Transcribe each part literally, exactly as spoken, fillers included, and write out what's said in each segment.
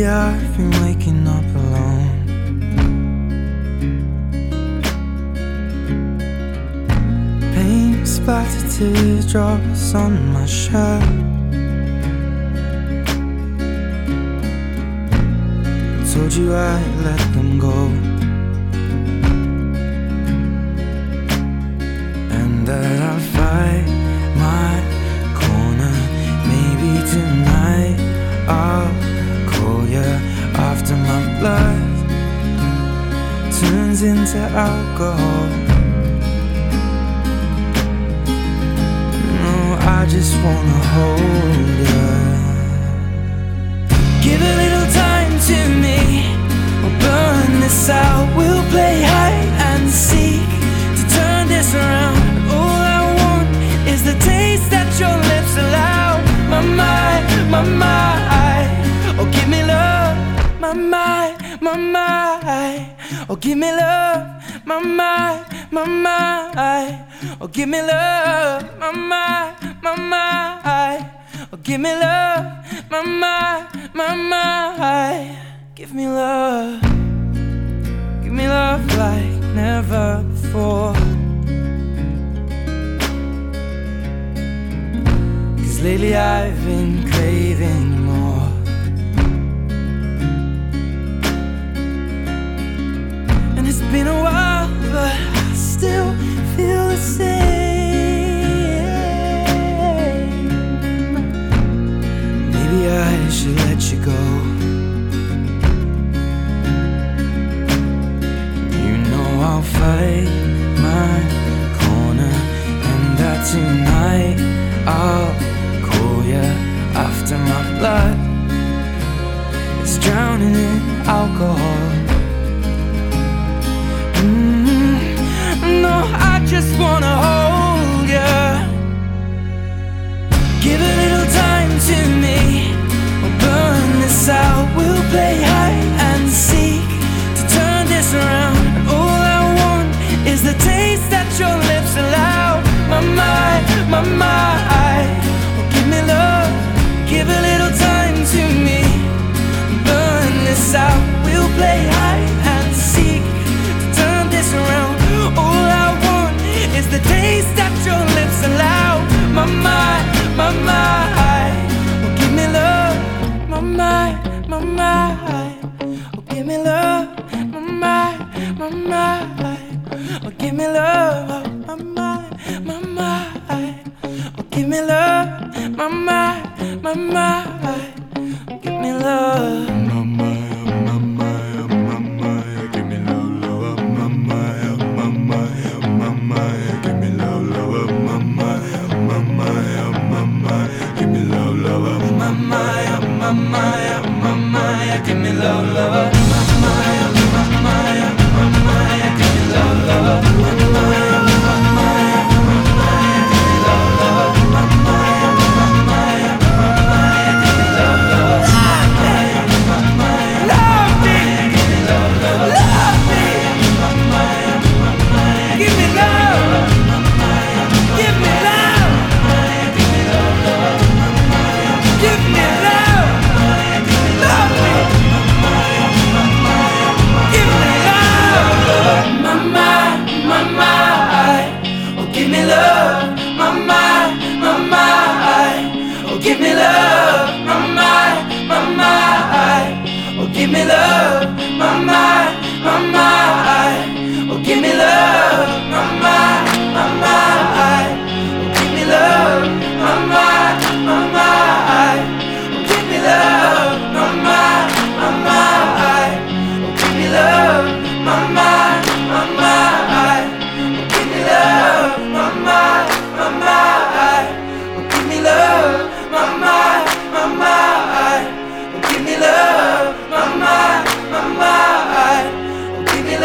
I've been waking up alone. Paint splattered teardrops on my shirt. Told you I'd let them go, and that I'll fight my corner. Maybe tonight I'll call you after my blood turns into alcohol. No, I just wanna hold you. Give a little time to me, we'll burn this out. We'll play hide and seek to turn this around. All I want is the taste that your lips allow. My mind, my mind, oh give me love. My mind, my mind, oh give me love. My mind, my mind, oh give me love. My mind, my mind, oh give me love. My mind, my mind, give me love. Give me love like never before. Cause lately I've been craving more. And it's been a while, but I still feel the same. Maybe I should let you go. You know I'll fight my corner, and that tonight I'll call you after my blood is drowning in alcohol. Mm, no, I just wanna hold you. Give a little time to me, we'll burn this out. We'll play hide and seek to turn this around. And all I want is the taste that your lips allow. My mind, my mind, oh give me love. Give a little time to me, burn this out. We'll play hide and seek to turn this around. All I want is the taste that your lips allow. My mind, my mind, oh give me love. My mind, my mind, oh give me love. My mind, my mind, oh give me love. My mind, my mind, oh give me love. My mind, my mind, oh give me love. My mind, my mind, my mind, give me love, love. My mind, my mind, my mind, give me love, love. My mind, my mind, my mind, give me love, love. My mind, my mind, my mind, give me love, love. My mind, my mind, my mind, give me love, love. My mind, my mind, my mind, give me love, love. My mind, my mind, my mind, give me love, love. My mind, love me, give me love, love. Love me, my mind, my mind, give me love. My mind, give me love. Give me love, love. Give me love. Love me. Give me love. My mind, my mind. Oh, give me love. My mind, my mind. Oh, give me love. My mind, my mind. Oh, give me love. My mind, my mind. Oh, give me love. My mind, my mind. Oh, give me love. My mind, my mind. Oh, give me love. My mind, my mind. Oh, give me love. My mind, my mind. Oh, give me love. My mind, my mind. Oh, give me love. My mind, my mind. Oh, give me love. My mind, my mind. Oh, give me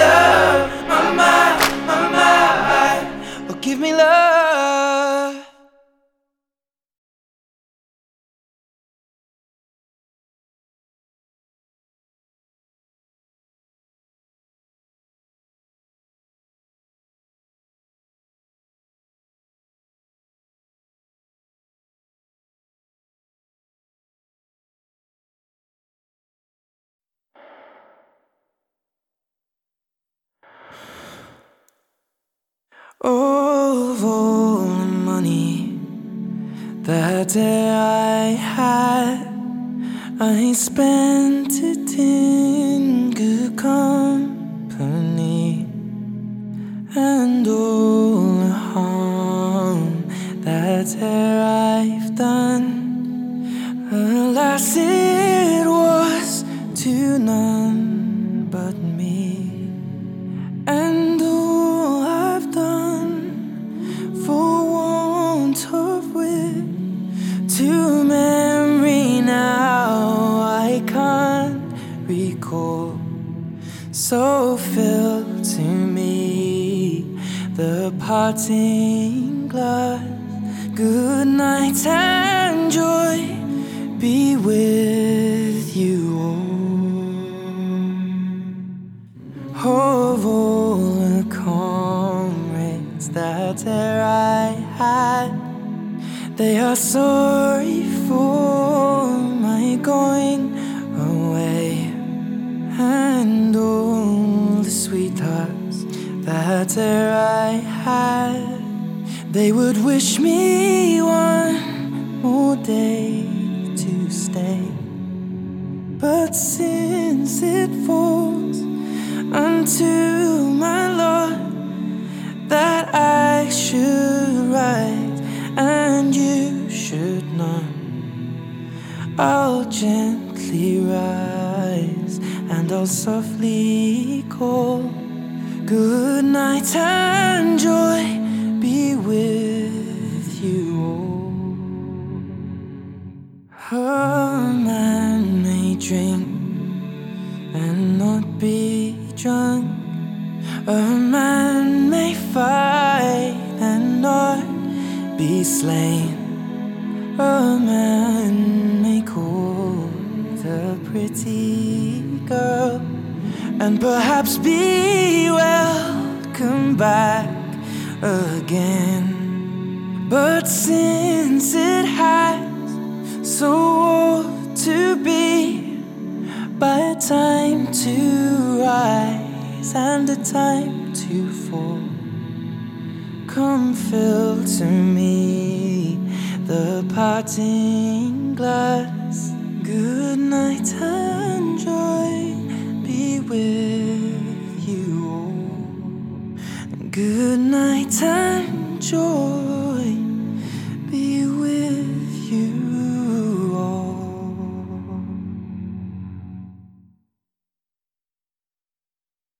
That day I had, I spent it in good company, and all the harm that there I've done, alas, it was to none but me. And all I've done for want of wit, to memory now I can't recall. So fill to me the parting glass. Good night and joy be with you all. Of all the comrades that there I had, they are sorry for my going away. And all the sweethearts that there I had, they would wish me one more day to stay. But since it falls unto my lot that I should rise and you should not, I'll gently rise and I'll softly call. Good night and joy be with you all. A man may drink and not be drunk. A man may fight and not be slain. A man may court a pretty girl and perhaps be welcome back again. But since it has so ought to be, by a time to rise and a time to fall, come fill to me the parting glass. Good night and joy be with you all. Good night and joy.